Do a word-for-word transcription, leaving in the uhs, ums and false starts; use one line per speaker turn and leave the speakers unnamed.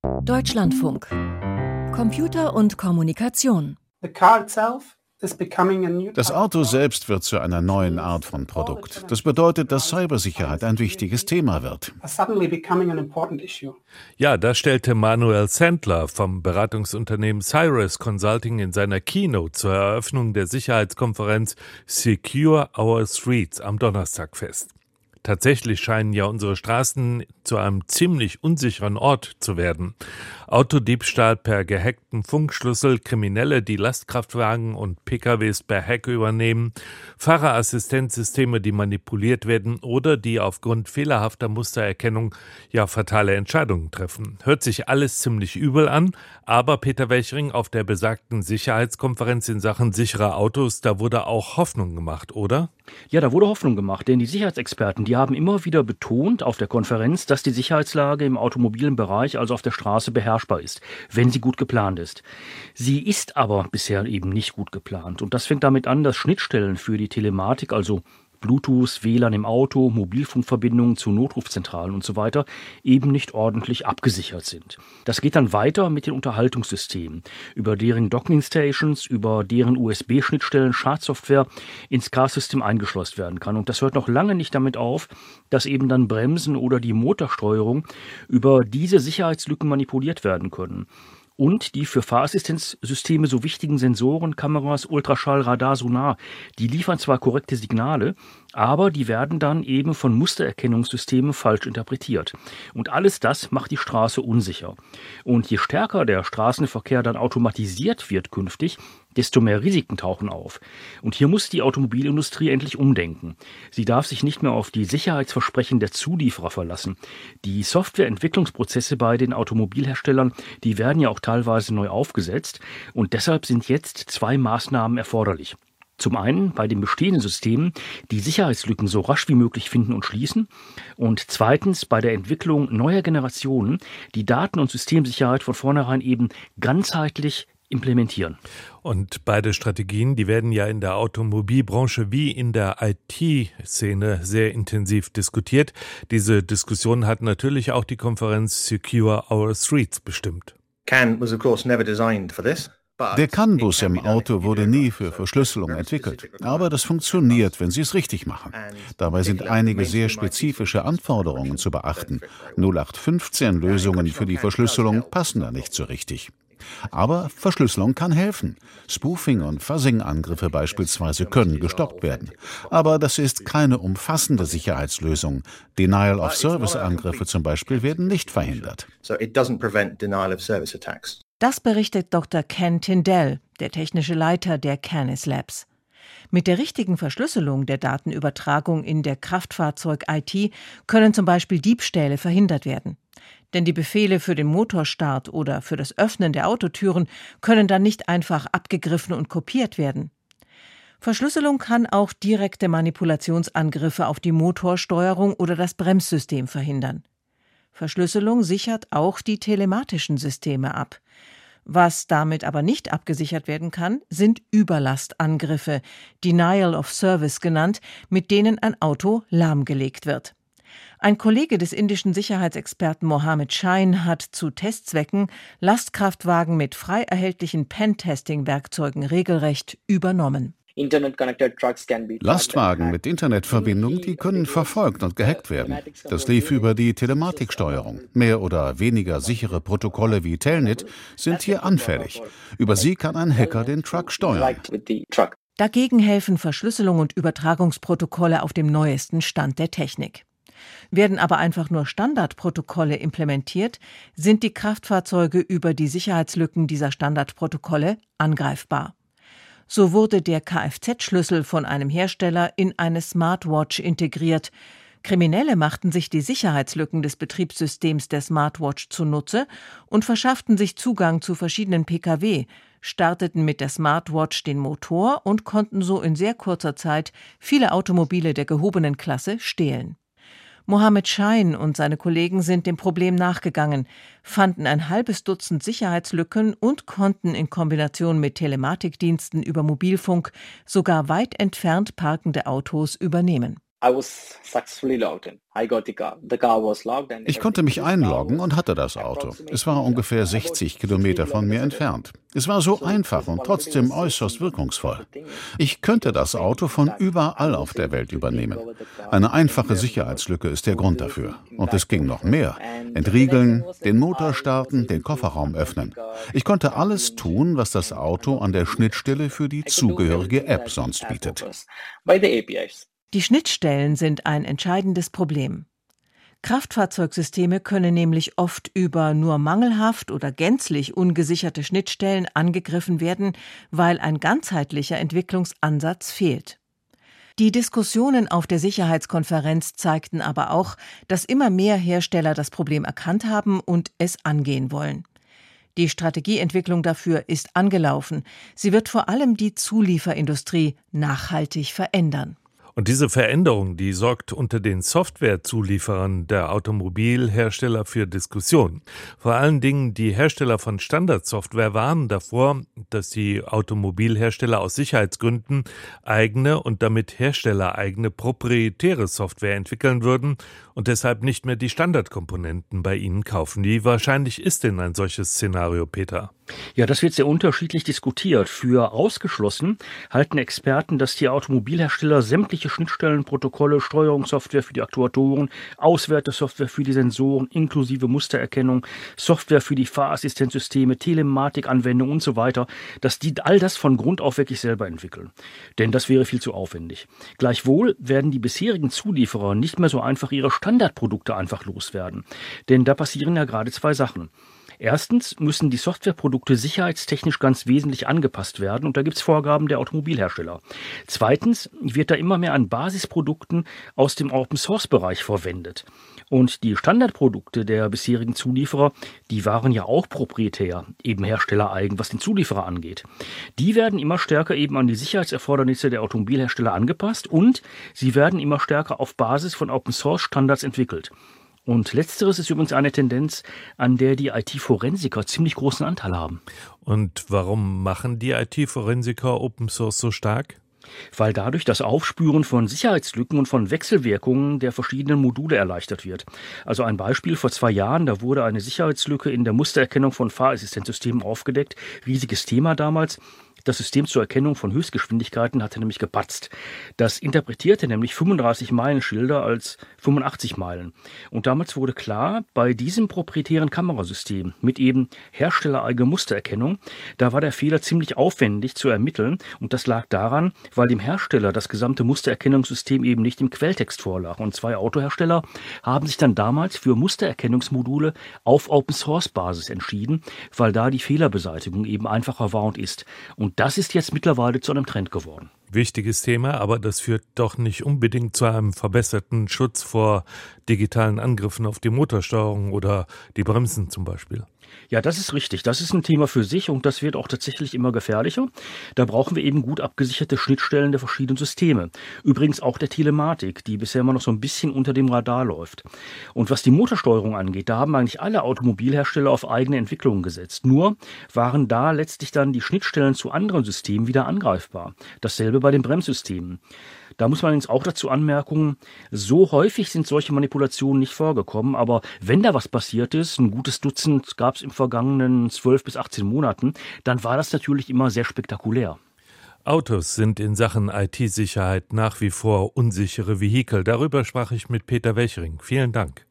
Deutschlandfunk. Computer und Kommunikation.
Das Auto selbst wird zu einer neuen Art von Produkt. Das bedeutet, dass Cybersicherheit ein wichtiges Thema wird.
Ja, das stellte Manuel Sandler vom Beratungsunternehmen Cyrus Consulting in seiner Keynote zur Eröffnung der Sicherheitskonferenz Secure Our Streets am Donnerstag fest. Tatsächlich scheinen ja unsere Straßen zu einem ziemlich unsicheren Ort zu werden. Autodiebstahl per gehackten Funkschlüssel, Kriminelle, die Lastkraftwagen und P K Ws per Hack übernehmen, Fahrerassistenzsysteme, die manipuliert werden oder die aufgrund fehlerhafter Mustererkennung ja fatale Entscheidungen treffen. Hört sich alles ziemlich übel an, aber Peter Welchering, auf der besagten Sicherheitskonferenz in Sachen sichere Autos, da wurde auch Hoffnung gemacht, oder?
Ja, da wurde Hoffnung gemacht, denn die Sicherheitsexperten, die haben immer wieder betont auf der Konferenz, dass die Sicherheitslage im automobilen Bereich, also auf der Straße, beherrschbar ist, wenn sie gut geplant ist. Sie ist aber bisher eben nicht gut geplant. Und das fängt damit an, dass Schnittstellen für die Telematik, also Bluetooth, W L A N im Auto, Mobilfunkverbindungen zu Notrufzentralen und so weiter, eben nicht ordentlich abgesichert sind. Das geht dann weiter mit den Unterhaltungssystemen, über deren Docking-Stations, über deren U S B-Schnittstellen Schadsoftware ins Car-System eingeschleust werden kann. Und das hört noch lange nicht damit auf, dass eben dann Bremsen oder die Motorsteuerung über diese Sicherheitslücken manipuliert werden können. Und die für Fahrassistenzsysteme so wichtigen Sensoren, Kameras, Ultraschall, Radar, Sonar, die liefern zwar korrekte Signale, aber die werden dann eben von Mustererkennungssystemen falsch interpretiert. Und alles das macht die Straße unsicher. Und je stärker der Straßenverkehr dann automatisiert wird künftig, desto mehr Risiken tauchen auf. Und hier muss die Automobilindustrie endlich umdenken. Sie darf sich nicht mehr auf die Sicherheitsversprechen der Zulieferer verlassen. Die Softwareentwicklungsprozesse bei den Automobilherstellern, die werden ja auch teilweise neu aufgesetzt. Und deshalb sind jetzt zwei Maßnahmen erforderlich. Zum einen bei den bestehenden Systemen die Sicherheitslücken so rasch wie möglich finden und schließen und zweitens bei der Entwicklung neuer Generationen die Daten- und Systemsicherheit von vornherein eben ganzheitlich implementieren.
Und beide Strategien, die werden ja in der Automobilbranche wie in der I T-Szene sehr intensiv diskutiert. Diese Diskussion hat natürlich auch die Konferenz Secure Our Streets bestimmt.
CAN was of course never designed for this.
Der CAN-Bus im Auto wurde nie für Verschlüsselung entwickelt. Aber das funktioniert, wenn Sie es richtig machen. Dabei sind einige sehr spezifische Anforderungen zu beachten. null acht fünfzehn Lösungen für die Verschlüsselung passen da nicht so richtig. Aber Verschlüsselung kann helfen. Spoofing- und Fuzzing-Angriffe beispielsweise können gestoppt werden. Aber das ist keine umfassende Sicherheitslösung. Denial-of-Service-Angriffe zum Beispiel werden nicht verhindert.
Das berichtet Doktor Ken Tindell, der technische Leiter der Canis Labs. Mit der richtigen Verschlüsselung der Datenübertragung in der Kraftfahrzeug-I T können zum Beispiel Diebstähle verhindert werden. Denn die Befehle für den Motorstart oder für das Öffnen der Autotüren können dann nicht einfach abgegriffen und kopiert werden. Verschlüsselung kann auch direkte Manipulationsangriffe auf die Motorsteuerung oder das Bremssystem verhindern. Verschlüsselung sichert auch die telematischen Systeme ab. Was damit aber nicht abgesichert werden kann, sind Überlastangriffe, Denial of Service genannt, mit denen ein Auto lahmgelegt wird. Ein Kollege des indischen Sicherheitsexperten Mohammed Shain hat zu Testzwecken Lastkraftwagen mit frei erhältlichen Pentesting-Werkzeugen regelrecht übernommen.
Lastwagen mit Internetverbindung, die können verfolgt und gehackt werden. Das lief über die Telematiksteuerung. Mehr oder weniger sichere Protokolle wie Telnet sind hier anfällig. Über sie kann ein Hacker den Truck steuern.
Dagegen helfen Verschlüsselung und Übertragungsprotokolle auf dem neuesten Stand der Technik. Werden aber einfach nur Standardprotokolle implementiert, sind die Kraftfahrzeuge über die Sicherheitslücken dieser Standardprotokolle angreifbar. So wurde der Kfz-Schlüssel von einem Hersteller in eine Smartwatch integriert. Kriminelle machten sich die Sicherheitslücken des Betriebssystems der Smartwatch zunutze und verschafften sich Zugang zu verschiedenen P K W, starteten mit der Smartwatch den Motor und konnten so in sehr kurzer Zeit viele Automobile der gehobenen Klasse stehlen. Mohammed Shain und seine Kollegen sind dem Problem nachgegangen, fanden ein halbes Dutzend Sicherheitslücken und konnten in Kombination mit Telematikdiensten über Mobilfunk sogar weit entfernt parkende Autos übernehmen.
Ich konnte mich einloggen und hatte das Auto. Es war ungefähr sechzig Kilometer von mir entfernt. Es war so einfach und trotzdem äußerst wirkungsvoll. Ich könnte das Auto von überall auf der Welt übernehmen. Eine einfache Sicherheitslücke ist der Grund dafür. Und es ging noch mehr. Entriegeln, den Motor starten, den Kofferraum öffnen. Ich konnte alles tun, was das Auto an der Schnittstelle für die zugehörige App sonst bietet.
Die Schnittstellen sind ein entscheidendes Problem. Kraftfahrzeugsysteme können nämlich oft über nur mangelhaft oder gänzlich ungesicherte Schnittstellen angegriffen werden, weil ein ganzheitlicher Entwicklungsansatz fehlt. Die Diskussionen auf der Sicherheitskonferenz zeigten aber auch, dass immer mehr Hersteller das Problem erkannt haben und es angehen wollen. Die Strategieentwicklung dafür ist angelaufen. Sie wird vor allem die Zulieferindustrie nachhaltig verändern.
Und diese Veränderung, die sorgt unter den Softwarezulieferern der Automobilhersteller für Diskussionen. Vor allen Dingen die Hersteller von Standardsoftware warnen davor, dass die Automobilhersteller aus Sicherheitsgründen eigene und damit herstellereigene proprietäre Software entwickeln würden und deshalb nicht mehr die Standardkomponenten bei ihnen kaufen. Wie wahrscheinlich ist denn ein solches Szenario, Peter?
Ja, das wird sehr unterschiedlich diskutiert. Für ausgeschlossen halten Experten, dass die Automobilhersteller sämtliche Schnittstellen, Protokolle, Steuerungssoftware für die Aktuatoren, Auswertesoftware für die Sensoren, inklusive Mustererkennung, Software für die Fahrassistenzsysteme, Telematikanwendungen und so weiter, dass die all das von Grund auf wirklich selber entwickeln. Denn das wäre viel zu aufwendig. Gleichwohl werden die bisherigen Zulieferer nicht mehr so einfach ihre Standardprodukte einfach loswerden. Denn da passieren ja gerade zwei Sachen. Erstens müssen die Softwareprodukte sicherheitstechnisch ganz wesentlich angepasst werden und da gibt es Vorgaben der Automobilhersteller. Zweitens wird da immer mehr an Basisprodukten aus dem Open-Source-Bereich verwendet. Und die Standardprodukte der bisherigen Zulieferer, die waren ja auch proprietär, eben herstellereigen, was den Zulieferer angeht. Die werden immer stärker eben an die Sicherheitserfordernisse der Automobilhersteller angepasst und sie werden immer stärker auf Basis von Open-Source-Standards entwickelt. Und letzteres ist übrigens eine Tendenz, an der die I T-Forensiker ziemlich großen Anteil haben.
Und warum machen die I T-Forensiker Open Source so stark?
Weil dadurch das Aufspüren von Sicherheitslücken und von Wechselwirkungen der verschiedenen Module erleichtert wird. Also ein Beispiel, vor zwei Jahren, da wurde eine Sicherheitslücke in der Mustererkennung von Fahrassistenzsystemen aufgedeckt. Riesiges Thema damals. Das System zur Erkennung von Höchstgeschwindigkeiten hatte nämlich gepatzt. Das interpretierte nämlich fünfunddreißig Meilenschilder als fünfundachtzig Meilen. Und damals wurde klar, bei diesem proprietären Kamerasystem mit eben herstellereigener Mustererkennung, da war der Fehler ziemlich aufwendig zu ermitteln. Und das lag daran, weil dem Hersteller das gesamte Mustererkennungssystem eben nicht im Quelltext vorlag. Und zwei Autohersteller haben sich dann damals für Mustererkennungsmodule auf Open-Source-Basis entschieden, weil da die Fehlerbeseitigung eben einfacher war und ist. Und Und das ist jetzt mittlerweile zu einem Trend geworden.
Wichtiges Thema, aber das führt doch nicht unbedingt zu einem verbesserten Schutz vor digitalen Angriffen auf die Motorsteuerung oder die Bremsen zum Beispiel.
Ja, das ist richtig. Das ist ein Thema für sich und das wird auch tatsächlich immer gefährlicher. Da brauchen wir eben gut abgesicherte Schnittstellen der verschiedenen Systeme. Übrigens auch der Telematik, die bisher immer noch so ein bisschen unter dem Radar läuft. Und was die Motorsteuerung angeht, da haben eigentlich alle Automobilhersteller auf eigene Entwicklungen gesetzt. Nur waren da letztlich dann die Schnittstellen zu anderen Systemen wieder angreifbar. Dasselbe bei den Bremssystemen. Da muss man jetzt auch dazu anmerken, so häufig sind solche Manipulationen nicht vorgekommen, aber wenn da was passiert ist, ein gutes Dutzend gab es im vergangenen zwölf bis achtzehn Monaten, dann war das natürlich immer sehr spektakulär.
Autos sind in Sachen I T-Sicherheit nach wie vor unsichere Vehikel. Darüber sprach ich mit Peter Welchering. Vielen Dank.